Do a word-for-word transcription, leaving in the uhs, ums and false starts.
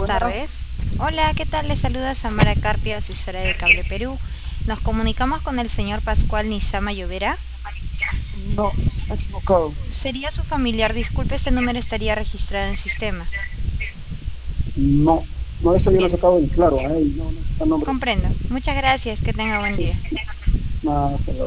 Hola, tardes. Hola, ¿qué tal? Les saluda Samara Carpio, asesora de Cable Perú. Nos comunicamos con el señor Pascual Nizama Llovera. no, está equivocado. Sería su familiar, disculpe, este número estaría registrado en el sistema. No, no, eso yo lo he Bien, sacado en claro, a él, no, no está el nombre. comprendo. Muchas gracias, que tenga buen Sí, día. nada, hasta luego.